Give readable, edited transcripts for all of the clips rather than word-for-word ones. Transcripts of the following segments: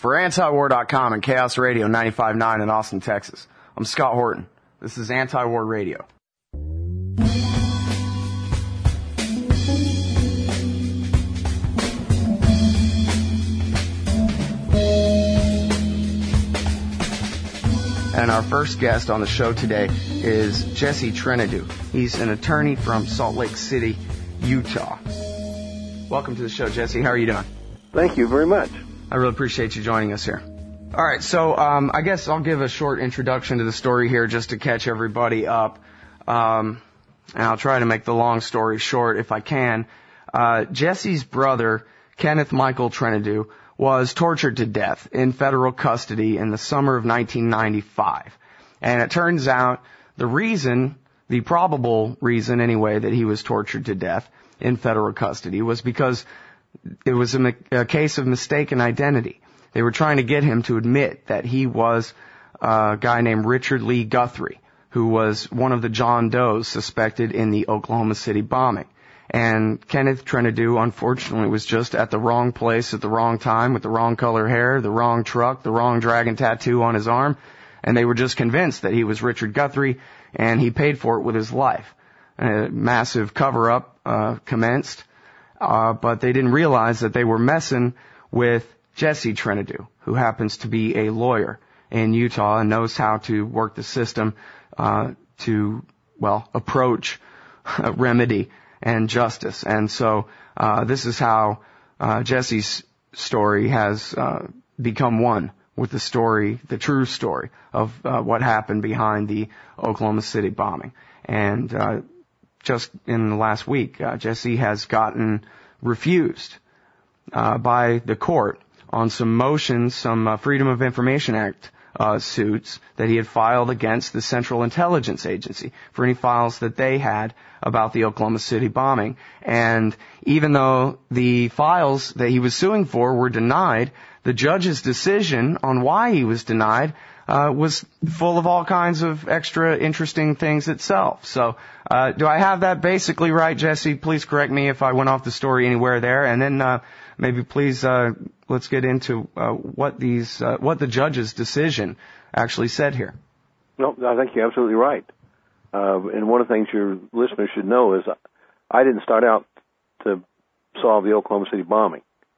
For Antiwar.com and Chaos Radio 95.9 in Austin, Texas, I'm Scott Horton. This is Anti-War Radio. And our first guest on the show today is Jesse Trentadue. He's an attorney from Salt Lake City, Utah. Welcome to the show, Jesse. How are you doing? Thank you very much. I really appreciate you joining us here. All right, so I guess I'll give a short introduction to the story here just to catch everybody up. And I'll try to make the long story short if I can. Jesse's brother, Kenneth Michael Trentadue, was tortured to death in federal custody in the summer of 1995. And it turns out the probable reason anyway, that he was tortured to death in federal custody was because it was a case of mistaken identity. They were trying to get him to admit that he was a guy named Richard Lee Guthrie, who was one of the John Does suspected in the Oklahoma City bombing. And Kenneth Trentadue, unfortunately, was just at the wrong place at the wrong time with the wrong color hair, the wrong truck, the wrong dragon tattoo on his arm. And they were just convinced that he was Richard Guthrie, and he paid for it with his life. A massive cover-up commenced, but they didn't realize that they were messing with Jesse Trentadue, who happens to be a lawyer in Utah and knows how to work the system to approach remedy and justice. And so this is how Jesse's story has become one with the true story of what happened behind the Oklahoma City bombing. And just in the last week, Jesse has gotten refused by the court on some motions, some Freedom of Information Act suits that he had filed against the Central Intelligence Agency for any files that they had about the Oklahoma City bombing. And even though the files that he was suing for were denied, the judge's decision on why he was denied was full of all kinds of extra interesting things itself. So do I have that basically right, Jesse? Please correct me if I went off the story anywhere there. And then maybe please let's get into what the judge's decision actually said here. No, I think you're absolutely right. And one of the things your listeners should know is I didn't start out to solve the Oklahoma City bombing.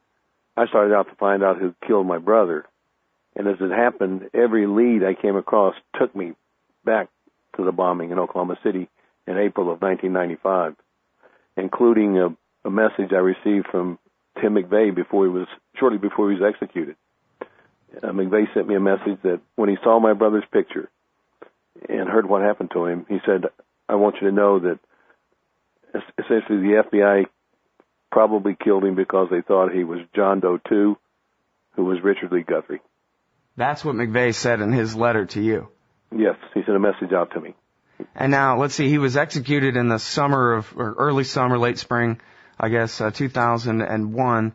I started out to find out who killed my brother. And as it happened, every lead I came across took me back to the bombing in Oklahoma City in April of 1995, including a message I received from Tim McVeigh shortly before he was executed. McVeigh sent me a message that when he saw my brother's picture and heard what happened to him, he said, I want you to know that essentially the FBI probably killed him because they thought he was John Doe 2, who was Richard Lee Guthrie. That's what McVeigh said in his letter to you. Yes, he sent a message out to me. And now, let's see, he was executed in the early summer, late spring, I guess, 2001.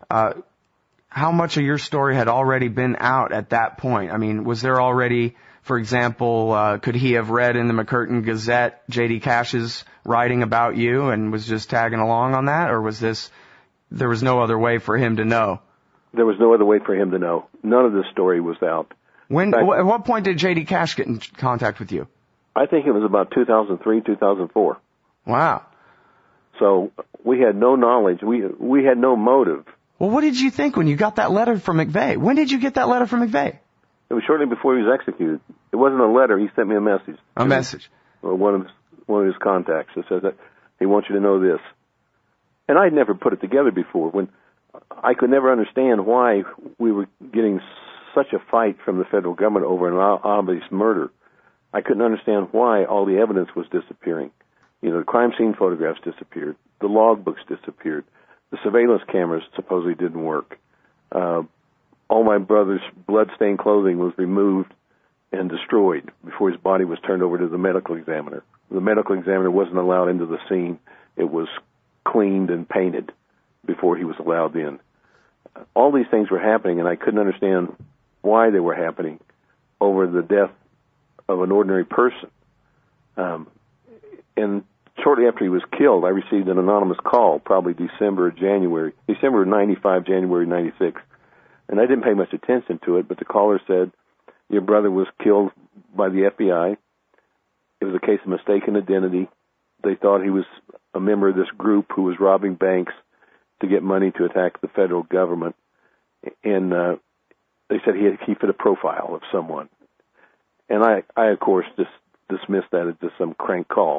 How much of your story had already been out at that point? I mean, was there already, for example, could he have read in the McCurtain Gazette J.D. Cash's writing about you and was just tagging along on that? Or there was no other way for him to know? There was no other way for him to know. None of this story was out. At what point did J.D. Cash get in contact with you? I think it was about 2003, 2004. Wow. So we had no knowledge. We had no motive. Well, what did you think when you got that letter from McVeigh? When did you get that letter from McVeigh? It was shortly before he was executed. It wasn't a letter. He sent me a message. A message? One of his contacts that says that he wants you to know this. And I'd never put it together before. When I could never understand why we were getting such a fight from the federal government over an obvious murder. I couldn't understand why all the evidence was disappearing. You know, the crime scene photographs disappeared. The logbooks disappeared. The surveillance cameras supposedly didn't work. All my brother's blood-stained clothing was removed and destroyed before his body was turned over to the medical examiner. The medical examiner wasn't allowed into the scene. It was cleaned and painted before he was allowed in. All these things were happening, and I couldn't understand why they were happening over the death of an ordinary person. And shortly after he was killed, I received an anonymous call, probably December of 95, January 96, And I didn't pay much attention to it, but the caller said, your brother was killed by the FBI. It was a case of mistaken identity. They thought he was a member of this group who was robbing banks to get money to attack the federal government. And they said he fit a profile of someone. And I of course, just dismissed that as just some crank call.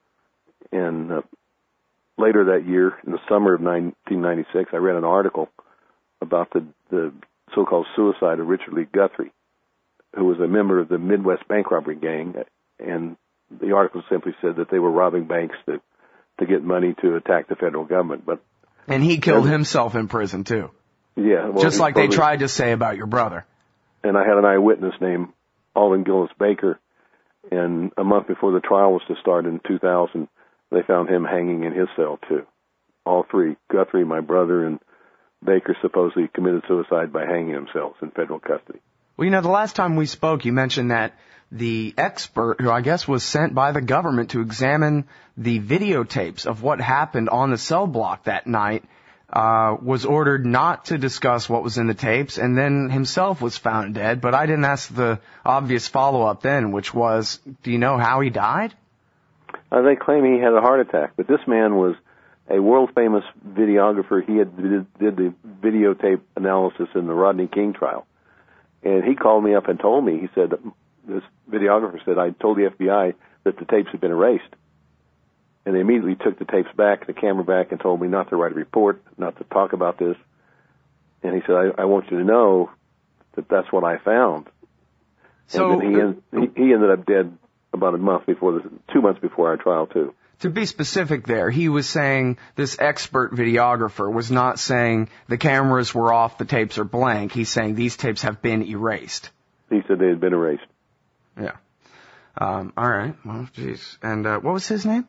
And later that year, in the summer of 1996, I read an article about the so-called suicide of Richard Lee Guthrie, who was a member of the Midwest bank robbery gang. And the article simply said that they were robbing banks to get money to attack the federal government. And he killed himself in prison, too. Yeah. Well, just like they tried to say about your brother. And I had an eyewitness named Alden Gillis Baker, and a month before the trial was to start in 2000, they found him hanging in his cell, too. All three, Guthrie, my brother, and Baker, supposedly committed suicide by hanging themselves in federal custody. Well, the last time we spoke, you mentioned that the expert, who I guess was sent by the government to examine the videotapes of what happened on the cell block that night, was ordered not to discuss what was in the tapes, and then himself was found dead. But I didn't ask the obvious follow-up then, which was, do you know how he died? They claim he had a heart attack, but this man was a world-famous videographer. He did the videotape analysis in the Rodney King trial. And he called me up and told me, he said, this videographer said, I told the FBI that the tapes had been erased. And they immediately took the tapes back, the camera back, and told me not to write a report, not to talk about this. And he said, I want you to know that that's what I found. So and then he ended up dead about 2 months before our trial, too. To be specific there, he was saying this expert videographer was not saying the cameras were off, the tapes are blank. He's saying these tapes have been erased. He said they had been erased. Yeah. All right. Well, geez. And what was his name?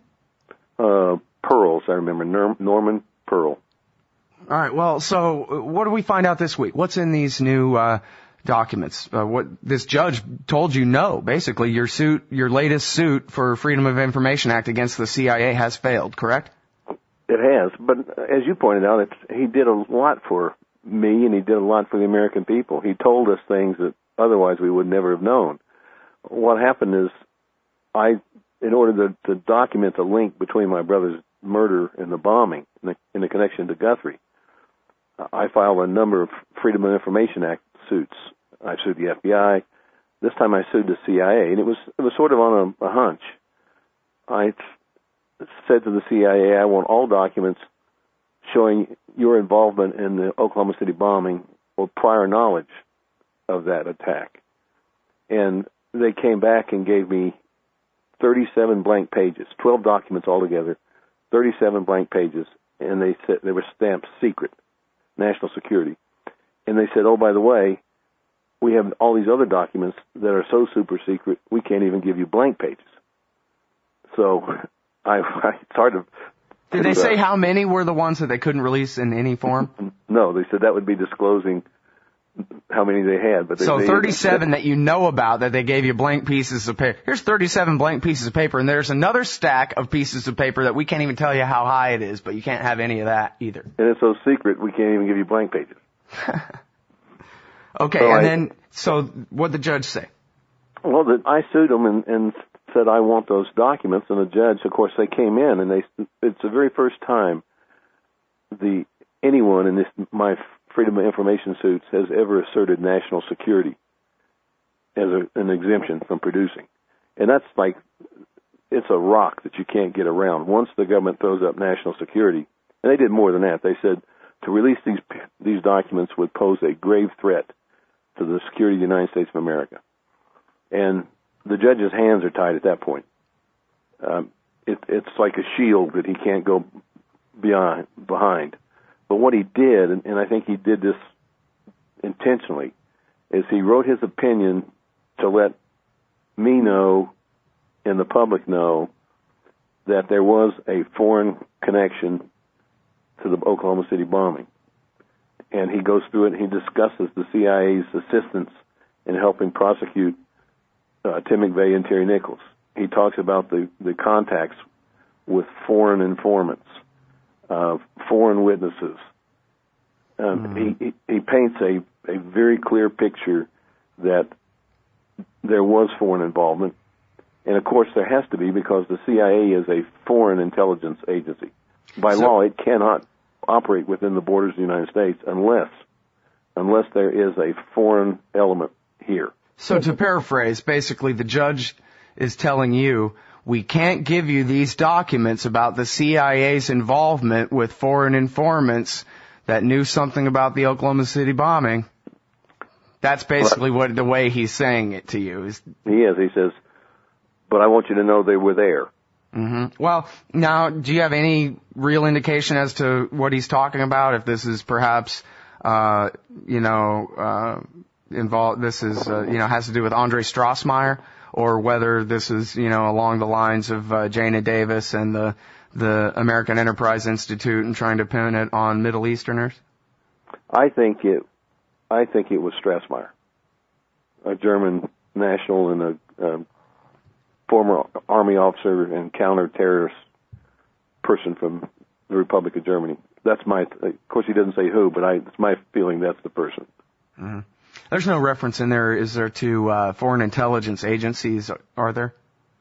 Pearls, I remember. Norman Pearl. All right. Well, so what do we find out this week? What's in these new documents? What this judge told you no. Basically, your latest suit for Freedom of Information Act against the CIA has failed, correct? It has, but as you pointed out, he did a lot for me, and he did a lot for the American people. He told us things that otherwise we would never have known. What happened is, in order to document the link between my brother's murder and the bombing in the connection to Guthrie, I filed a number of Freedom of Information Act suits. I sued the FBI. This time I sued the CIA, and it was sort of on a hunch. I said to the CIA, I want all documents showing your involvement in the Oklahoma City bombing or prior knowledge of that attack. And they came back and gave me 37 blank pages, 12 documents altogether, 37 blank pages, and they said they were stamped secret, national security. And they said, oh, by the way, we have all these other documents that are so super secret, we can't even give you blank pages. So it's hard to... Did they say how many were the ones that they couldn't release in any form? No, they said that would be disclosing how many they had. But so 37 that you know about that they gave you blank pieces of paper. Here's 37 blank pieces of paper, and there's another stack of pieces of paper that we can't even tell you how high it is, but you can't have any of that either. And it's so secret, we can't even give you blank pages. Okay, so what did the judge say? Well, I sued them and said I want those documents, and the judge, of course, they came in, and it's the very first time anyone in my Freedom of Information suits has ever asserted national security as an exemption from producing. And that's like, it's a rock that you can't get around. Once the government throws up national security, and they did more than that, they said to release these documents would pose a grave threat to the security of the United States of America. And the judge's hands are tied at that point. It's like a shield that he can't go behind. But what he did, and I think he did this intentionally, is he wrote his opinion to let me know and the public know that there was a foreign connection to the Oklahoma City bombing. And he goes through it and he discusses the CIA's assistance in helping prosecute Tim McVeigh and Terry Nichols. He talks about the contacts with foreign informants, foreign witnesses. He paints a very clear picture that there was foreign involvement. And, of course, there has to be, because the CIA is a foreign intelligence agency. By law, it cannot operate within the borders of the United States unless there is a foreign element here. So to paraphrase, basically the judge is telling you, we can't give you these documents about the CIA's involvement with foreign informants that knew something about the Oklahoma City bombing. That's basically what the way he's saying it to you. He is. He says, but I want you to know they were there. Mm-hmm. Well, now, do you have any real indication as to what he's talking about? If this is perhaps, involved, this is, has to do with Andre Strassmeyer, or whether this is, along the lines of Jana Davis and the American Enterprise Institute and trying to pin it on Middle Easterners? I think it was Strassmeyer, a German national and a former army officer and counter-terrorist person from the Republic of Germany. That's of course he doesn't say who, but it's my feeling that's the person. Mm-hmm. There's no reference in there, is there, to foreign intelligence agencies, are there?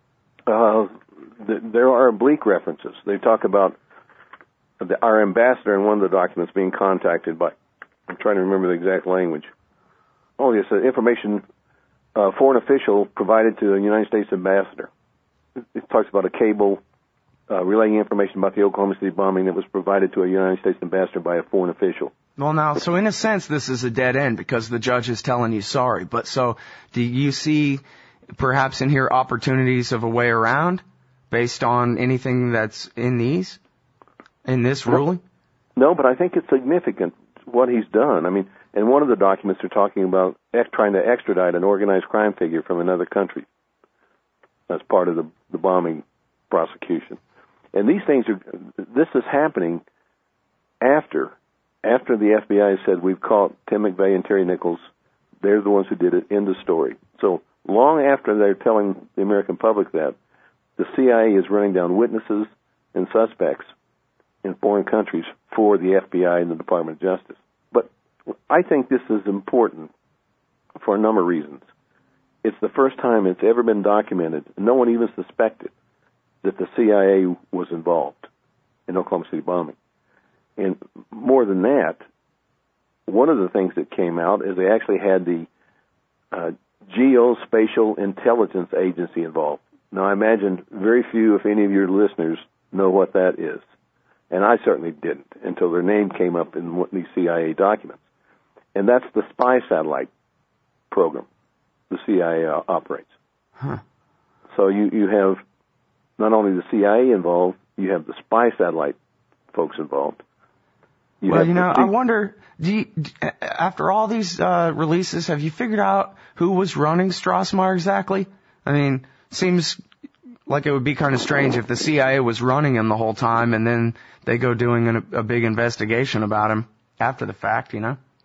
There are oblique references. They talk about our ambassador in one of the documents being contacted by, I'm trying to remember the exact language. Oh, yes, information, foreign official provided to the United States ambassador. It talks about a cable relaying information about the Oklahoma City bombing that was provided to a United States ambassador by a foreign official. Well, now, so in a sense, this is a dead end because the judge is telling you sorry. But so, do you see perhaps in here opportunities of a way around based on anything that's in this ruling? No, but I think it's significant what he's done. I mean, in one of the documents they're talking about trying to extradite an organized crime figure from another country. That's part of the bombing prosecution. And this is happening after the FBI said, we've caught Tim McVeigh and Terry Nichols. They're the ones who did it, end of story. So long after they're telling the American public that, the CIA is running down witnesses and suspects in foreign countries for the FBI and the Department of Justice. But I think this is important for a number of reasons. It's the first time it's ever been documented, no one even suspected, that the CIA was involved in Oklahoma City bombing. And more than that, one of the things that came out is they actually had the Geospatial Intelligence Agency involved. Now, I imagine very few, if any of your listeners, know what that is. And I certainly didn't until their name came up in these CIA documents. And that's the spy satellite program the CIA operates. Huh. So you have not only the CIA involved, you have the spy satellite folks involved. I wonder, after all these releases, have you figured out who was running Strassmeyer exactly? I mean, seems like it would be kind of strange if the CIA was running him the whole time and then they go doing a big investigation about him after the fact,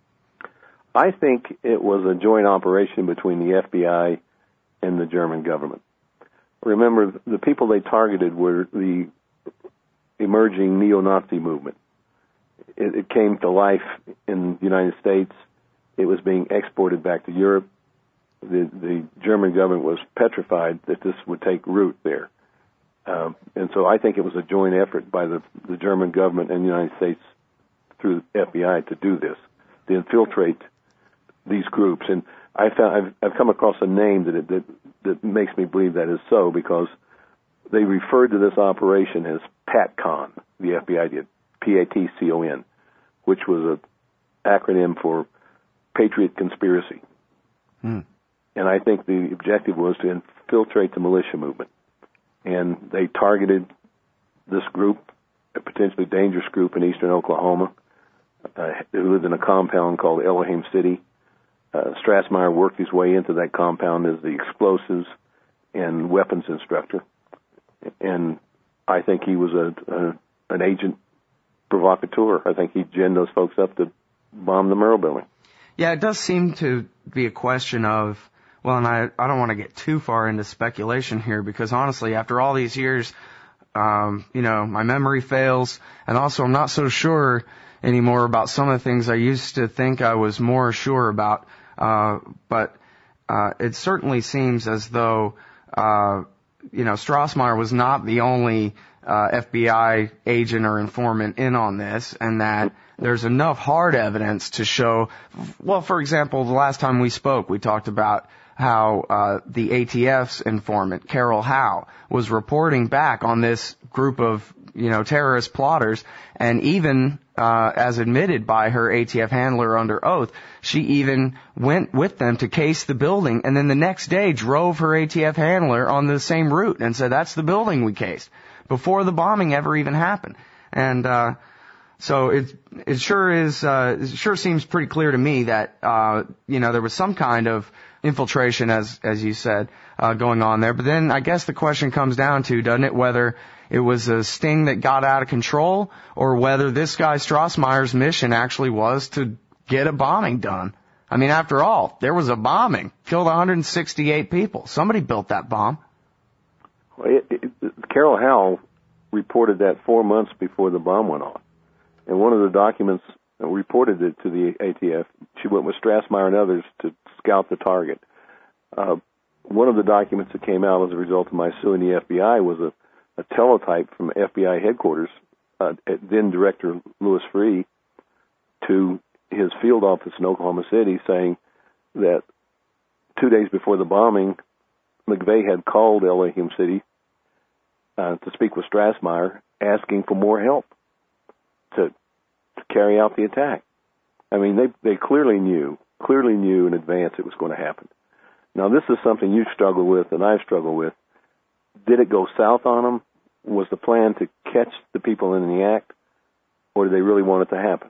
I think it was a joint operation between the FBI and the German government. Remember, the people they targeted were the emerging neo-Nazi movement. It came to life in the United States. It was being exported back to Europe. The German government was petrified that this would take root there. And so I think it was a joint effort by the German government and the United States through the FBI to do this, to infiltrate these groups. And I've come across a name that makes me believe that is so, because they referred to this operation as PATCON, the FBI did, PATCON, which was an acronym for Patriot Conspiracy. Hmm. And I think the objective was to infiltrate the militia movement. And they targeted this group, a potentially dangerous group in eastern Oklahoma, who lived in a compound called Elohim City. Strassmeyer worked his way into that compound as the explosives and weapons instructor. And I think he was an agent provocateur. I think he ginned those folks up to bomb the Murrah building. Yeah, it does seem to be a question of, well, and I don't want to get too far into speculation here, because honestly, after all these years, my memory fails, and also I'm not so sure anymore about some of the things I used to think I was more sure about. But it certainly seems as though, Strassmeyer was not the only FBI agent or informant in on this, and that there's enough hard evidence to show, well, for example, the last time we spoke, we talked about how the ATF's informant, Carol Howe, was reporting back on this group of, terrorist plotters, and even as admitted by her ATF handler under oath, she even went with them to case the building, and then the next day drove her ATF handler on the same route and said, that's the building we cased, before the bombing ever even happened. And so it sure seems pretty clear to me that there was some kind of infiltration, as you said, going on there. But then I guess the question comes down to, doesn't it, whether it was a sting that got out of control, or whether this guy Strassmeyer's mission actually was to get a bombing done. I mean, after all, there was a bombing, killed 168 people. Somebody built that bomb. Well, Carol Howe reported that 4 months before the bomb went off. And one of the documents reported it to the ATF. She went with Strassmeyer and others to scout the target. One of the documents that came out as a result of my suing the FBI was a teletype from FBI headquarters, then Director Louis Freeh, to his field office in Oklahoma City, saying that 2 days before the bombing, McVeigh had called Elohim City to speak with Strassmeyer, asking for more help to carry out the attack. I mean, they clearly knew in advance it was going to happen. Now, this is something you struggle with and I've struggled with. Did it go south on them? Was the plan to catch the people in the act, or did they really want it to happen?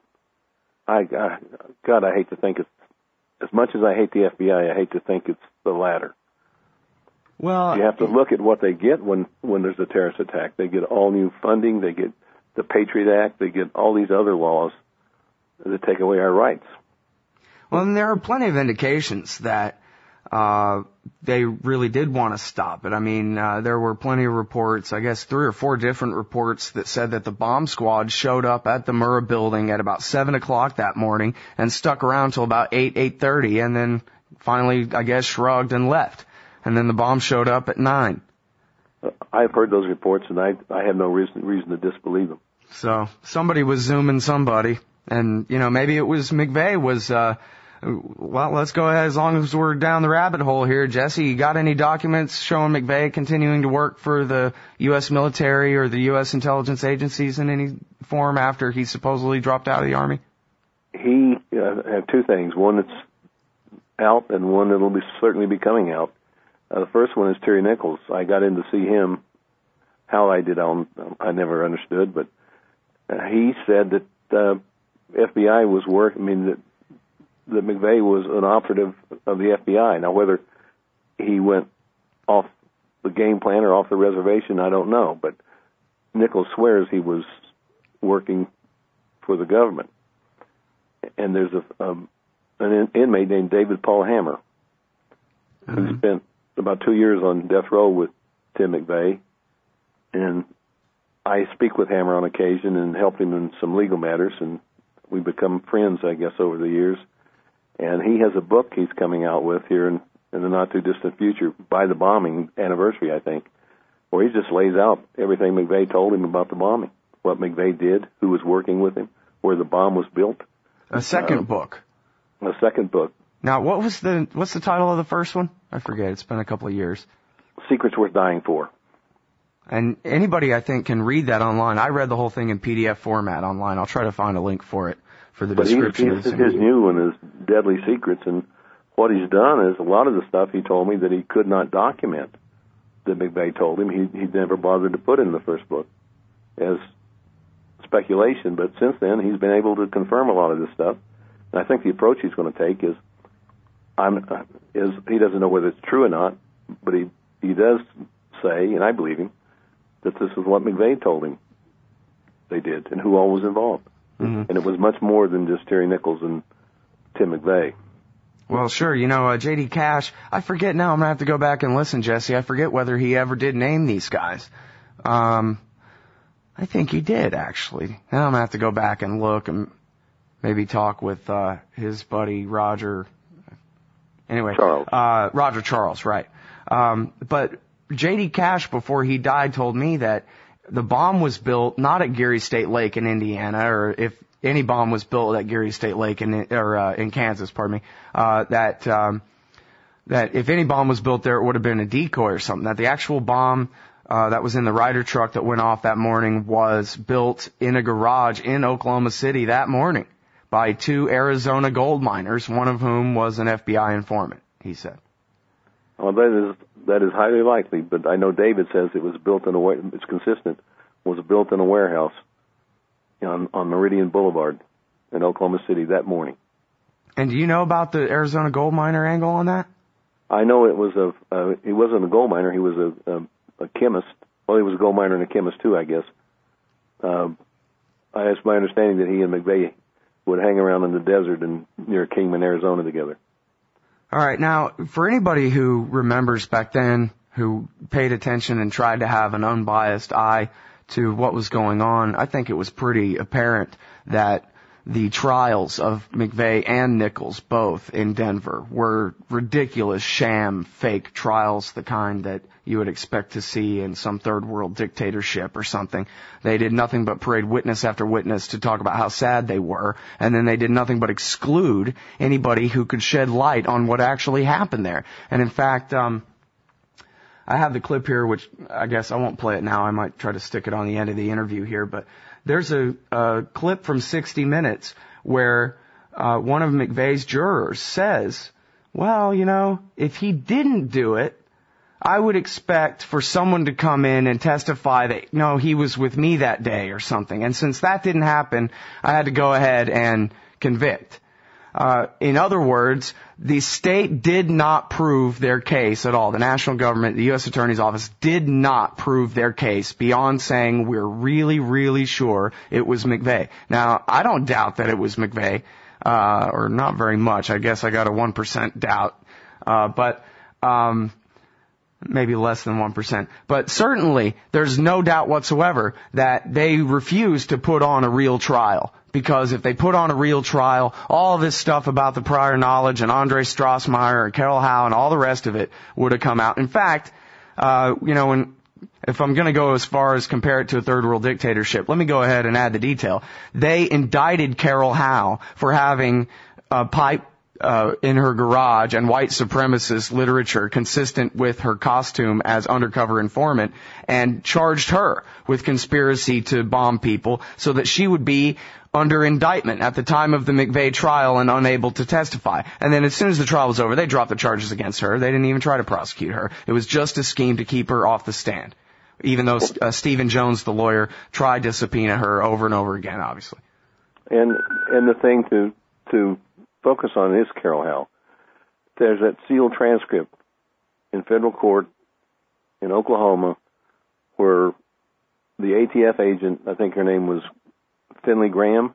God, I hate to think it's, as much as I hate the FBI, I hate to think it's the latter. Well, you have to look at what they get when there's a terrorist attack. They get all new funding, they get the Patriot Act, they get all these other laws that take away our rights. Well, and there are plenty of indications that they really did want to stop it. I mean, there were plenty of reports, I guess 3 or 4 different reports, that said that the bomb squad showed up at the Murrah building at about 7 o'clock that morning and stuck around till about 8:30, and then finally, I guess, shrugged and left. And then the bomb showed up at 9. I've heard those reports, and I have no reason to disbelieve them. So somebody was zooming somebody, and maybe it was McVeigh was. Well, let's go ahead, as long as we're down the rabbit hole here. Jesse, you got any documents showing McVeigh continuing to work for the U.S. military or the U.S. intelligence agencies in any form after he supposedly dropped out of the Army? He had 2 things. One that's out and one that'll certainly be coming out. The first one is Terry Nichols. I got in to see him. How I did, I never understood, but he said that FBI was that McVeigh was an operative of the FBI. Now, whether he went off the game plan or off the reservation, I don't know. But Nichols swears he was working for the government. And there's an inmate named David Paul Hammer, who spent about 2 years on death row with Tim McVeigh. And I speak with Hammer on occasion and help him in some legal matters, and we've become friends, I guess, over the years. And he has a book he's coming out with here in the not-too-distant future, by the bombing anniversary, I think, where he just lays out everything McVeigh told him about the bombing, what McVeigh did, who was working with him, where the bomb was built. A second book. A second book. Now, what's the title of the first one? I forget. It's been a couple of years. Secrets Worth Dying For. And anybody, I think, can read that online. I read the whole thing in PDF format online. I'll try to find a link for it for the description. His new one is Deadly Secrets, and what he's done is a lot of the stuff he told me that he could not document that McVeigh told him, he'd never bothered to put in the first book as speculation. But since then, he's been able to confirm a lot of this stuff. And I think the approach he's going to take is he doesn't know whether it's true or not, but he does say, and I believe him, that this is what McVeigh told him they did and who all was involved. Mm-hmm. And it was much more than just Terry Nichols and Tim McVeigh. Well, sure. J.D. Cash, I forget now. I'm going to have to go back and listen, Jesse. I forget whether he ever did name these guys. I think he did, actually. Now I'm going to have to go back and look. And maybe talk with his buddy Roger. Anyway, Charles. Roger Charles, right. But J.D. Cash, before he died, told me that the bomb was built not at Geary State Lake in Indiana, or if any bomb was built at Geary State Lake in Kansas, that if any bomb was built there, it would have been a decoy or something. That the actual bomb that was in the Ryder truck that went off that morning was built in a garage in Oklahoma City that morning by 2 Arizona gold miners, one of whom was an FBI informant, he said. Well, that is highly likely, but I know David says it was built in it's consistent, was built in a warehouse on Meridian Boulevard in Oklahoma City that morning. And do you know about the Arizona gold miner angle on that? I know it was he wasn't a gold miner, he was a chemist. Well, he was a gold miner and a chemist too, I guess. It's my understanding that he and McVeigh would hang around in the desert near Kingman, Arizona together. All right. Now, for anybody who remembers back then, who paid attention and tried to have an unbiased eye to what was going on, I think it was pretty apparent that the trials of McVeigh and Nichols, both in Denver, were ridiculous, sham, fake trials, the kind that you would expect to see in some third world dictatorship or something. They did nothing but parade witness after witness to talk about how sad they were, and then they did nothing but exclude anybody who could shed light on what actually happened there. And in fact, I have the clip here, which I guess I won't play it now. I might try to stick it on the end of the interview here, but there's a clip from 60 Minutes where one of McVeigh's jurors says, well, if he didn't do it, I would expect for someone to come in and testify that, no, he was with me that day or something. And since that didn't happen, I had to go ahead and convict. In other words, the state did not prove their case at all. The national government, the U.S. Attorney's Office, did not prove their case beyond saying we're really, really sure it was McVeigh. Now, I don't doubt that it was McVeigh, or not very much. I guess I got a 1% doubt, but maybe less than 1%. But certainly, there's no doubt whatsoever that they refused to put on a real trial. Because if they put on a real trial, all this stuff about the prior knowledge and Andre Strassmeyer and Carol Howe and all the rest of it would have come out. In fact, if I'm going to go as far as compare it to a third world dictatorship, let me go ahead and add the detail. They indicted Carol Howe for having a pipe in her garage and white supremacist literature consistent with her costume as undercover informant, and charged her with conspiracy to bomb people so that she would be under indictment at the time of the McVeigh trial and unable to testify. And then as soon as the trial was over, they dropped the charges against her. They didn't even try to prosecute her. It was just a scheme to keep her off the stand, even though Stephen Jones, the lawyer, tried to subpoena her over and over again, obviously. And the thing to focus on is Carol Howe. There's that sealed transcript in federal court in Oklahoma where the ATF agent, I think her name was Finley Graham.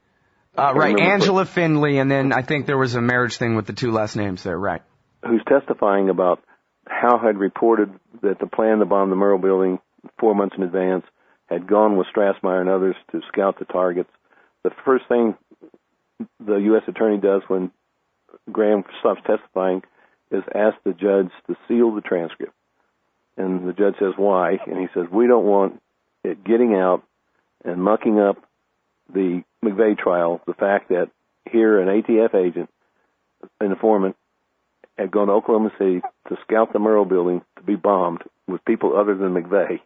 Right, Angela Finley, and then I think there was a marriage thing with the 2 last names there, right. Who's testifying about Howe had reported that the plan to bomb the Murrah building 4 months in advance, had gone with Strassmeyer and others to scout the targets. The first thing the U.S. attorney does when Graham stops testifying is ask the judge to seal the transcript. And the judge says, why? And he says, we don't want it getting out and mucking up the McVeigh trial, the fact that here an ATF agent, an informant, had gone to Oklahoma City to scout the Murrah building to be bombed with people other than McVeigh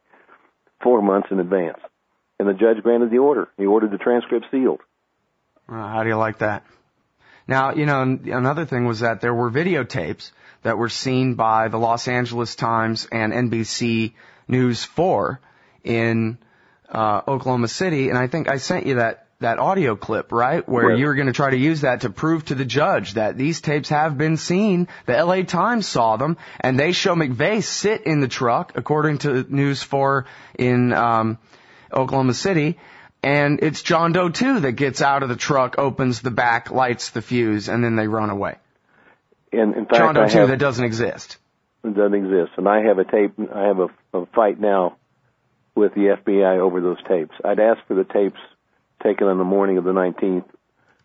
4 months in advance. And the judge granted the order. He ordered the transcript sealed. How do you like that? Now, another thing was that there were videotapes that were seen by the Los Angeles Times and NBC News 4 in Oklahoma City, and I think I sent you that audio clip, right, where you were going to try to use that to prove to the judge that these tapes have been seen. The LA Times saw them, and they show McVeigh sit in the truck, according to News 4 in Oklahoma City, and it's John Doe 2 that gets out of the truck, opens the back, lights the fuse, and then they run away. And in fact, John Doe 2 that doesn't exist. It doesn't exist, and I have a tape. I have a fight now with the FBI over those tapes. I'd asked for the tapes taken on the morning of the 19th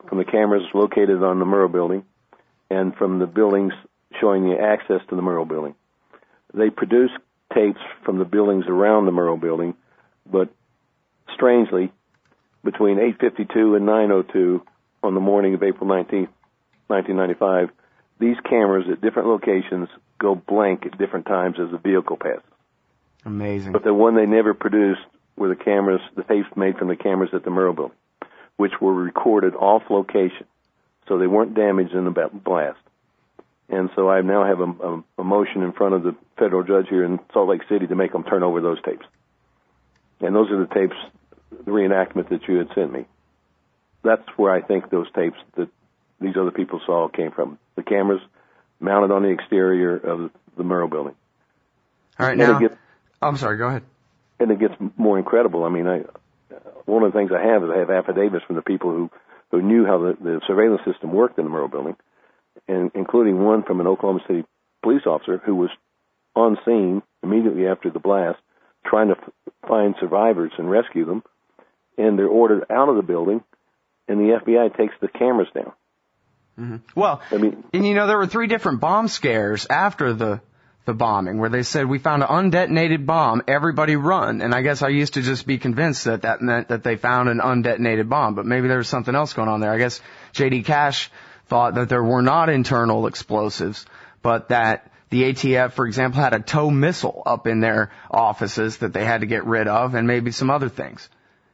from the cameras located on the Murrah building and from the buildings showing the access to the Murrah building. They produced tapes from the buildings around the Murrah building, but strangely, between 8:52 and 9:02 on the morning of April 19th, 1995, these cameras at different locations go blank at different times as the vehicle passes. Amazing. But the one they never produced were the cameras, the tapes made from the cameras at the Murrah building, which were recorded off location, so they weren't damaged in the blast. And so I now have a motion in front of the federal judge here in Salt Lake City to make them turn over those tapes. And those are the tapes, the reenactment that you had sent me. That's where I think those tapes that these other people saw came from. The cameras mounted on the exterior of the Murrah building. All right, now, I'm sorry, go ahead. And it gets more incredible. I mean, one of the things I have is I have affidavits from the people who knew how the surveillance system worked in the Murrah building, and including one from an Oklahoma City police officer who was on scene immediately after the blast, trying to find survivors and rescue them, and they're ordered out of the building, and the FBI takes the cameras down. Mm-hmm. Well, I mean, and there were 3 different bomb scares after the bombing where they said, we found an undetonated bomb, everybody run. And I guess I used to just be convinced that meant that they found an undetonated bomb, but maybe there was something else going on there. I guess J.D. Cash thought that there were not internal explosives, but that the ATF, for example, had a tow missile up in their offices that they had to get rid of, and maybe some other things.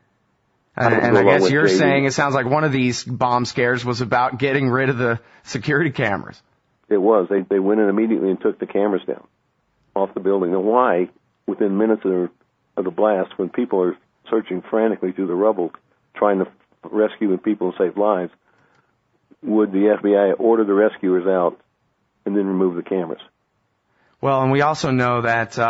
And I guess you're saying it sounds like one of these bomb scares was about getting rid of the security cameras. It was. They went in immediately and took the cameras down off the building. And why, within minutes of the blast, when people are searching frantically through the rubble, trying to rescue people and save lives, would the FBI order the rescuers out and then remove the cameras? Well, and we also know that,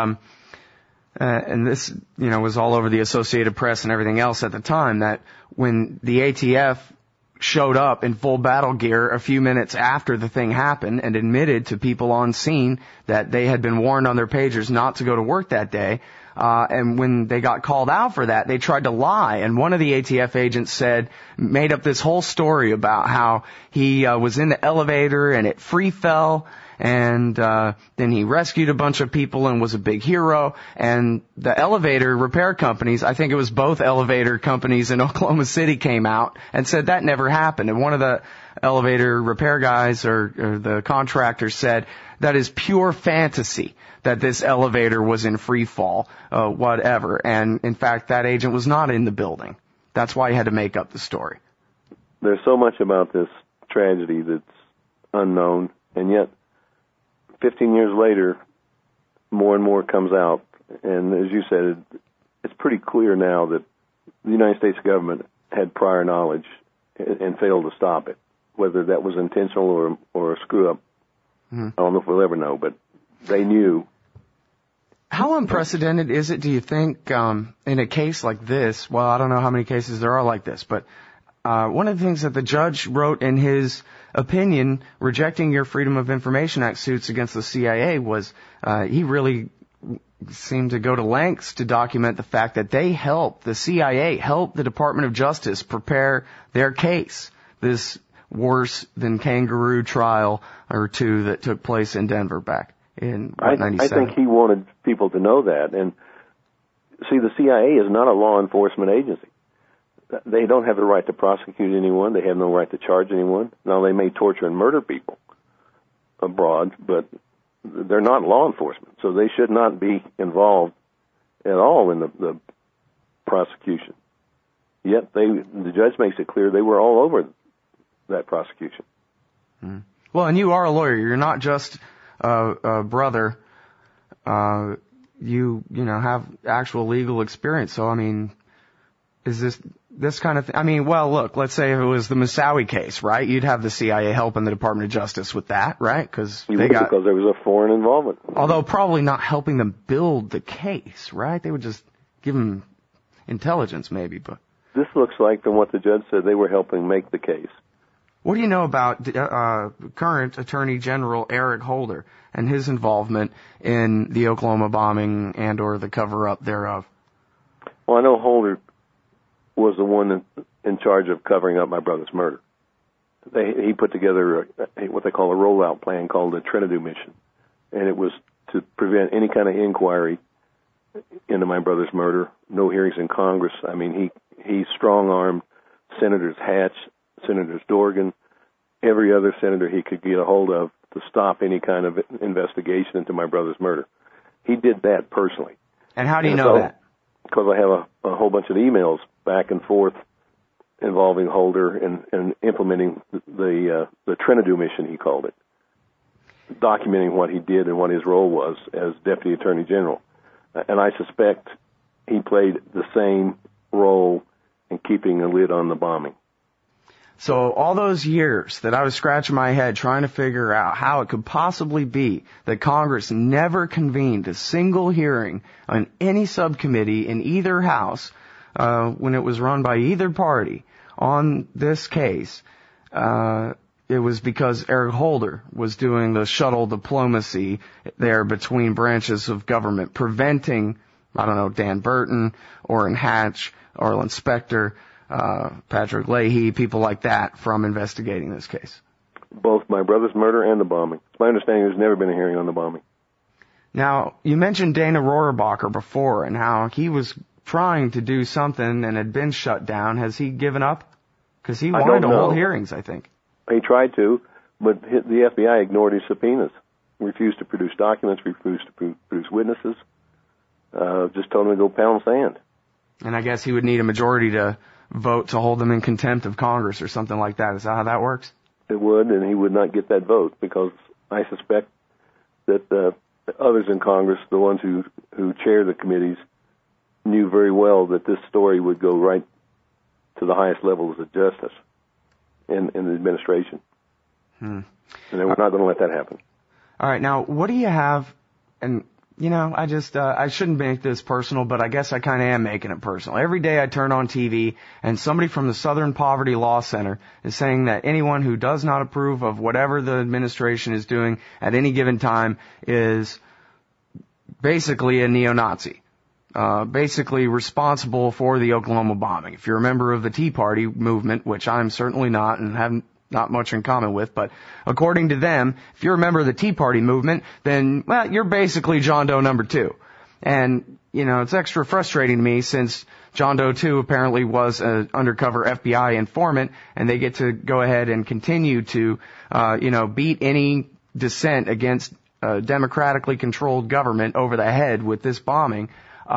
and this, was all over the Associated Press and everything else at the time, that when the ATF showed up in full battle gear a few minutes after the thing happened and admitted to people on scene that they had been warned on their pagers not to go to work that day, and when they got called out for that, they tried to lie. And one of the ATF agents made up this whole story about how he was in the elevator and it free fell, and then he rescued a bunch of people and was a big hero. And the elevator repair companies, I think it was both elevator companies in Oklahoma City, came out and said that never happened. And one of the elevator repair guys or the contractors said that is pure fantasy, that this elevator was in free fall, whatever. And in fact, that agent was not in the building. That's why he had to make up the story. There's so much about this tragedy that's unknown, and yet 15 years later, more and more comes out. And as you said, it's pretty clear now that the United States government had prior knowledge and failed to stop it, whether that was intentional or a screw-up. Mm-hmm. I don't know if we'll ever know, but they knew. How unprecedented is it, do you think, in a case like this? Well, I don't know how many cases there are like this, but one of the things that the judge wrote in his opinion rejecting your Freedom of Information Act suits against the CIA was he really seemed to go to lengths to document the fact that the CIA helped the Department of Justice prepare their case, this worse than kangaroo trial or two that took place in Denver back in 97. I think he wanted people to know that. And see, the CIA is not a law enforcement agency. They don't have the right to prosecute anyone. They have no right to charge anyone. Now, they may torture and murder people abroad, but they're not law enforcement, so they should not be involved at all in the prosecution. Yet the judge makes it clear they were all over that prosecution. Mm. Well, and you are a lawyer. You're not just a brother. You have actual legal experience. So, I mean, is this kind of thing? I mean, well, look, let's say if it was the Moussaoui case, right? You'd have the CIA helping the Department of Justice with that, right? Because there was a foreign involvement. Although probably not helping them build the case, right? They would just give them intelligence, maybe. But this looks like, from what the judge said, they were helping make the case. What do you know about current Attorney General Eric Holder and his involvement in the Oklahoma bombing and or the cover-up thereof? Well, I know Holder was the one in charge of covering up my brother's murder. he put together what they call a rollout plan called the Trinidad Mission, and it was to prevent any kind of inquiry into my brother's murder. No hearings in Congress. I mean, he strong-armed Senators Hatch, Senators Dorgan, every other senator he could get a hold of to stop any kind of investigation into my brother's murder. He did that personally. And how do you know that? Because I have a whole bunch of emails back and forth involving Holder and implementing the Trinidad Mission, he called it, documenting what he did and what his role was as Deputy Attorney General. And I suspect he played the same role in keeping a lid on the bombing. So all those years that I was scratching my head trying to figure out how it could possibly be that Congress never convened a single hearing on any subcommittee in either house when it was run by either party on this case, it was because Eric Holder was doing the shuttle diplomacy there between branches of government, preventing, I don't know, Dan Burton, Orrin Hatch, Arlen Specter, Patrick Leahy, people like that from investigating this case. Both my brother's murder and the bombing. It's my understanding there's never been a hearing on the bombing. Now, you mentioned Dana Rohrabacher before and how he was trying to do something and had been shut down. Has he given up? Because he wanted to hold hearings, I think. He tried to, but the FBI ignored his subpoenas, refused to produce documents, refused to produce witnesses, just told him to go pound sand. And I guess he would need a majority to vote to hold them in contempt of Congress or something like that. Is that how that works? It would, and he would not get that vote because I suspect that others in Congress, the ones who chair the committees, knew very well that this story would go right to the highest levels of justice in the administration. And they were not going to let that happen. All right, now, what do you have, and, you know, I shouldn't make this personal, but I guess I kind of am making it personal. Every day I turn on TV, and somebody from the Southern Poverty Law Center is saying that anyone who does not approve of whatever the administration is doing at any given time is basically a neo-Nazi. Basically responsible for the Oklahoma bombing. If you're a member of the Tea Party movement, which I'm certainly not and have not much in common with, but according to them, if you're a member of the Tea Party movement, then, well, you're basically John Doe number 2. And, you know, it's extra frustrating to me since John Doe 2 apparently was an undercover FBI informant, and they get to go ahead and continue to, beat any dissent against a democratically controlled government over the head with this bombing.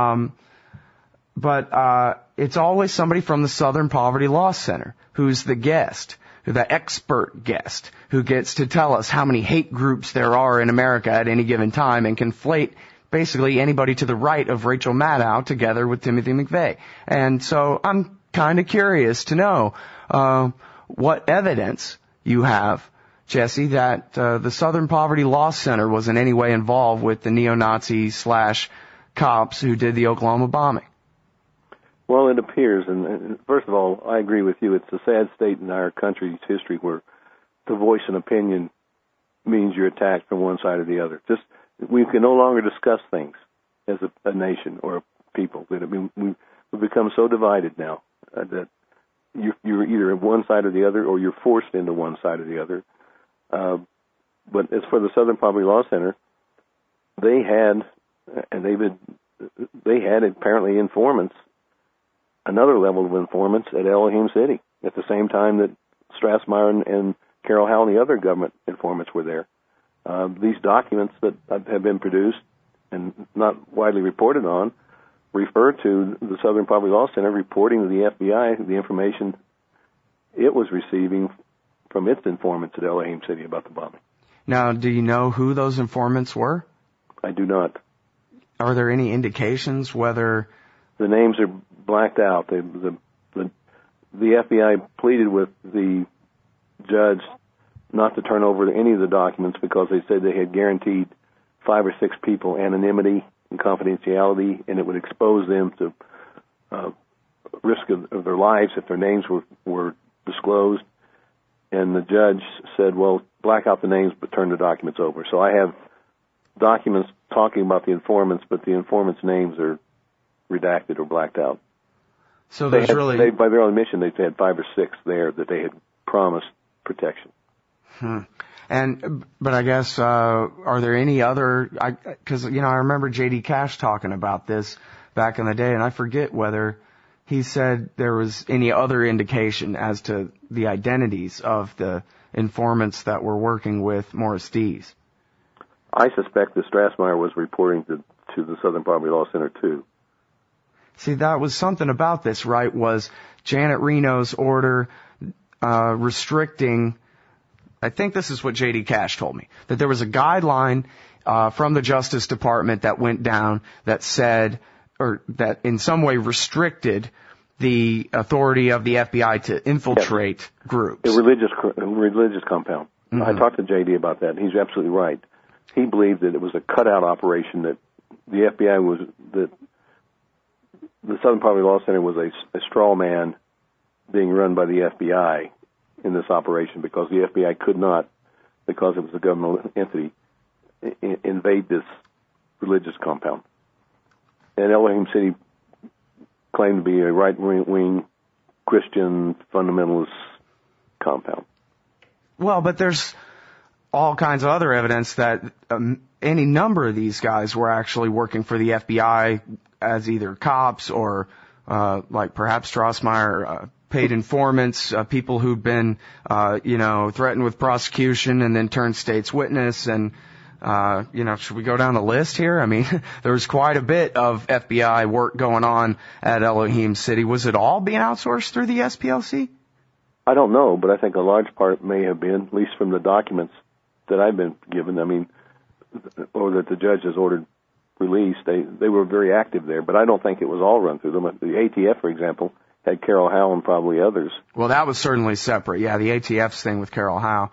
But it's always somebody from the Southern Poverty Law Center who's the guest, the expert guest, who gets to tell us how many hate groups there are in America at any given time and conflate basically anybody to the right of Rachel Maddow together with Timothy McVeigh. And so I'm kind of curious to know what evidence you have, Jesse, that the Southern Poverty Law Center was in any way involved with the neo-Nazi / cops who did the Oklahoma bombing. Well, it appears, and first of all, I agree with you. It's a sad state in our country's history where to voice an opinion means you're attacked from one side or the other. We can no longer discuss things as a nation or a people. We've become so divided now that you're either one side or the other, or you're forced into one side or the other. But as for the Southern Poverty Law Center, they had apparently informants, another level of informants at Elohim City at the same time that Strassmeyer and Carol Howell and the other government informants were there. These documents that have been produced and not widely reported on refer to the Southern Poverty Law Center reporting to the FBI the information it was receiving from its informants at Elohim City about the bombing. Now, do you know who those informants were? I do not. Are there any indications whether... The names are blacked out. The FBI pleaded with the judge not to turn over any of the documents because they said they had guaranteed 5 or 6 people anonymity and confidentiality, and it would expose them to risk of their lives if their names were disclosed. And the judge said, well, black out the names but turn the documents over. So I have documents talking about the informants, but the informants' names are redacted or blacked out. So there's by their own admission, they had 5 or 6 there that they had promised protection. But I guess, are there any other, cause, I remember J.D. Cash talking about this back in the day, and I forget whether he said there was any other indication as to the identities of the informants that were working with Morris Dees. I suspect that Strassmeyer was reporting to the Southern Poverty Law Center too. See, that was something about this, right, was Janet Reno's order, restricting, I think this is what J.D. Cash told me, that there was a guideline from the Justice Department that went down that said, or that in some way restricted the authority of the FBI to infiltrate groups. A religious compound. Mm-hmm. I talked to J.D. about that, and he's absolutely right. He believed that it was a cutout operation, that the FBI was, that the Southern Poverty Law Center was a straw man being run by the FBI in this operation, because the FBI could not, because it was a governmental entity, invade this religious compound. And Elohim City claimed to be a right-wing Christian fundamentalist compound. Well, but there's all kinds of other evidence that any number of these guys were actually working for the FBI as either cops or, like perhaps Strassmeyer, paid informants, people who've been, threatened with prosecution and then turned state's witness. And, should we go down the list here? I mean, there was quite a bit of FBI work going on at Elohim City. Was it all being outsourced through the SPLC? I don't know, but I think a large part may have been, at least from the documents that I've been given, or that the judge has ordered released. They were very active there, but I don't think it was all run through them. The ATF, for example, had Carol Howe and probably others. Well, that was certainly separate. Yeah, the ATF's thing with Carol Howe.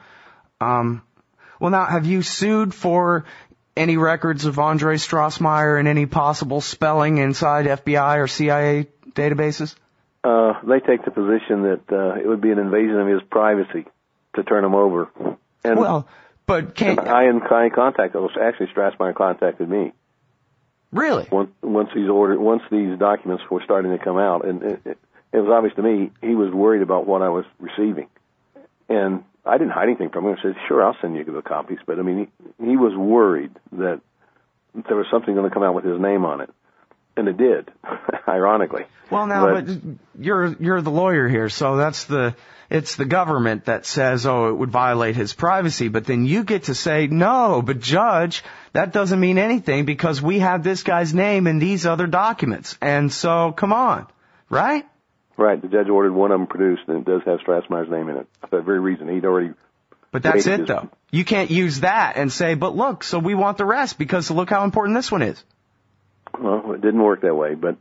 Well, now, have you sued for any records of Andre Strassmeyer and any possible spelling inside FBI or CIA databases? They take the position that it would be an invasion of his privacy to turn him over. And but can't I contact those? Actually, Strassmeyer contacted me. Really? Once these documents were starting to come out, and it was obvious to me he was worried about what I was receiving, and I didn't hide anything from him. I said, "Sure, I'll send you the copies." But I mean, he was worried that there was something going to come out with his name on it, and it did, ironically. Well, now, but you're the lawyer here, so it's the government that says, oh, it would violate his privacy, but then you get to say, no, but Judge, that doesn't mean anything because we have this guy's name in these other documents, and so come on, right? Right. The judge ordered one of them produced, and it does have Strassmeyer's name in it. For that very reason, he'd already... But that's it, though. You can't use that and say, but look, so we want the rest because look how important this one is. Well, it didn't work that way, but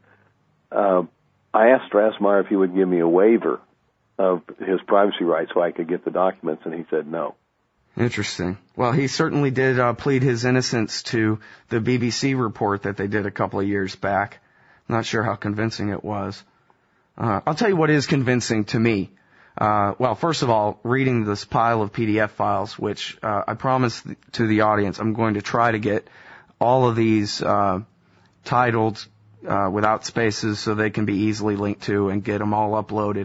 I asked Strassmeyer if he would give me a waiver of his privacy rights so I could get the documents, and he said no. Interesting. Well, he certainly did plead his innocence to the BBC report that they did a couple of years back. Not sure how convincing it was. I'll tell you what is convincing to me. Well, first of all, reading this pile of PDF files, which I promised to the audience, I'm going to try to get all of these titled without spaces so they can be easily linked to and get them all uploaded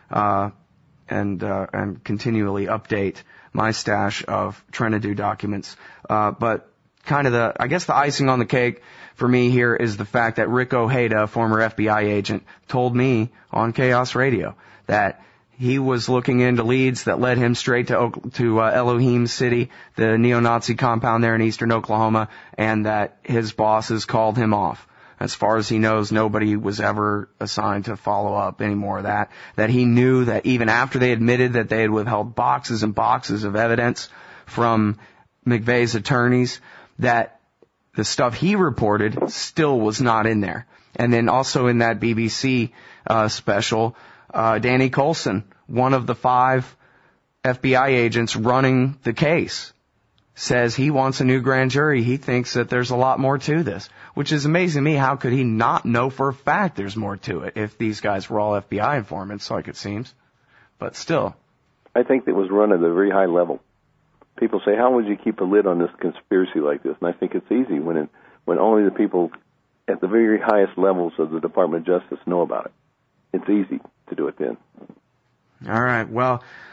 and continually update my stash of Trinidad documents. But kind of the icing on the cake for me here is the fact that Rick Ojeda, former FBI agent, told me on Chaos Radio that he was looking into leads that led him straight to Elohim City, the neo-Nazi compound there in eastern Oklahoma, and that his bosses called him off. As far as he knows, nobody was ever assigned to follow up any more of that. That he knew that even after they admitted that they had withheld boxes and boxes of evidence from McVeigh's attorneys, that the stuff he reported still was not in there. And then also in that BBC special, Danny Coulson, one of the 5 FBI agents running the case, says he wants a new grand jury. He thinks that there's a lot more to this, which is amazing to me. How could he not know for a fact there's more to it if these guys were all FBI informants, like it seems? But still. I think it was run at a very high level. People say, how would you keep a lid on this conspiracy like this? And I think it's easy when only the people at the very highest levels of the Department of Justice know about it. It's easy to do it then. All right. Well,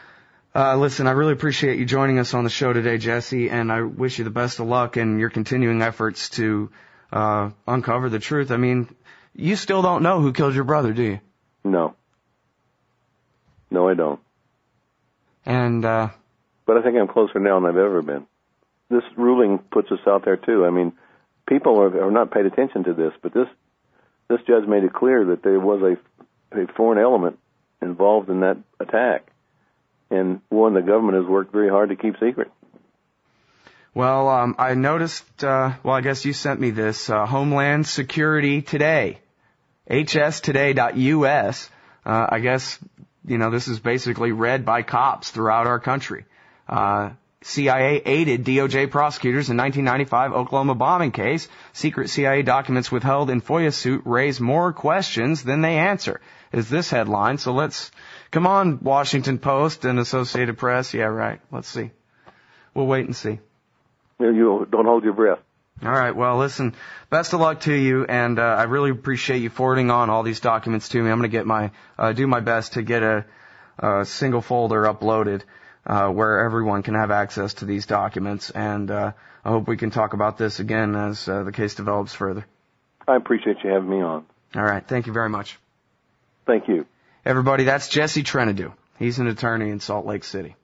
Listen, I really appreciate you joining us on the show today, Jesse, and I wish you the best of luck in your continuing efforts to uncover the truth. I mean, you still don't know who killed your brother, do you? No. No, I don't. And but I think I'm closer now than I've ever been. This ruling puts us out there, too. I mean, people are not paid attention to this, but this judge made it clear that there was a foreign element involved in that attack, and one the government has worked very hard to keep secret. Well, I noticed, I guess you sent me this, Homeland Security Today, hstoday.us. I guess, this is basically read by cops throughout our country. CIA aided DOJ prosecutors in 1995 Oklahoma bombing case. Secret CIA documents withheld in FOIA suit raise more questions than they answer, is this headline. So come on, Washington Post and Associated Press. Yeah, right. Let's see. We'll wait and see. You don't hold your breath. All right. Well, listen, best of luck to you, and I really appreciate you forwarding on all these documents to me. I'm going to get do my best to get a single folder uploaded where everyone can have access to these documents, and I hope we can talk about this again as the case develops further. I appreciate you having me on. All right. Thank you very much. Thank you. Everybody, that's Jesse Trentadue. He's an attorney in Salt Lake City.